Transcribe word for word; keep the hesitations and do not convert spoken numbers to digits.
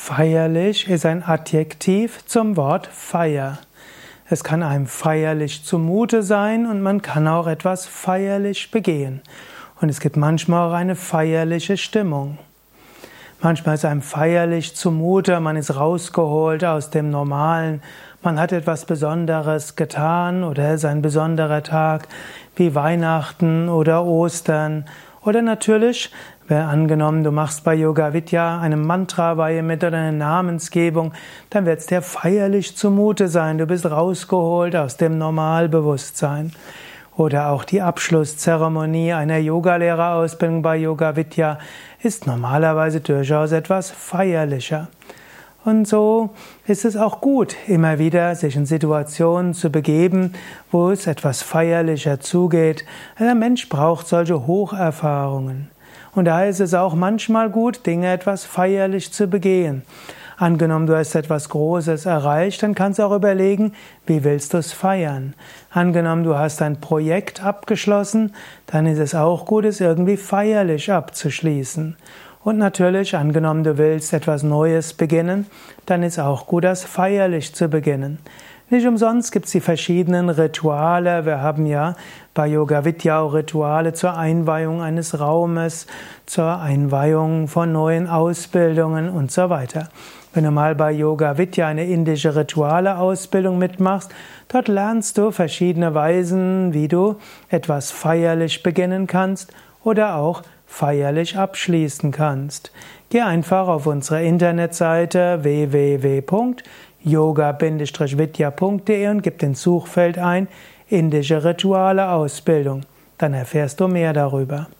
Feierlich ist ein Adjektiv zum Wort Feier. Es kann einem feierlich zumute sein und man kann auch etwas feierlich begehen. Und es gibt manchmal auch eine feierliche Stimmung. Manchmal ist einem feierlich zumute, man ist rausgeholt aus dem Normalen, man hat etwas Besonderes getan oder es ist ein besonderer Tag wie Weihnachten oder Ostern. Oder natürlich, wer angenommen, du machst bei Yoga Vidya eine Mantra-Weihe mit oder eine Namensgebung, dann wird es dir feierlich zumute sein, du bist rausgeholt aus dem Normalbewusstsein. Oder auch die Abschlusszeremonie einer Yogalehrerausbildung bei Yoga Vidya ist normalerweise durchaus etwas feierlicher. Und so ist es auch gut, immer wieder sich in Situationen zu begeben, wo es etwas feierlicher zugeht. Der Mensch braucht solche Hocherfahrungen. Und daher ist es auch manchmal gut, Dinge etwas feierlich zu begehen. Angenommen, du hast etwas Großes erreicht, dann kannst du auch überlegen, wie willst du es feiern. Angenommen, du hast ein Projekt abgeschlossen, dann ist es auch gut, es irgendwie feierlich abzuschließen. Und natürlich, angenommen, du willst etwas Neues beginnen, dann ist auch gut, das feierlich zu beginnen. Nicht umsonst gibt es die verschiedenen Rituale. Wir haben ja bei Yoga Vidya auch Rituale zur Einweihung eines Raumes, zur Einweihung von neuen Ausbildungen und so weiter. Wenn du mal bei Yoga Vidya eine indische Rituale-Ausbildung mitmachst, dort lernst du verschiedene Weisen, wie du etwas feierlich beginnen kannst oder auch feierlich abschließen kannst. Geh einfach auf unsere Internetseite w w w punkt yoga vidya punkt de und gib ins Suchfeld ein indische Rituale Ausbildung. Dann erfährst du mehr darüber.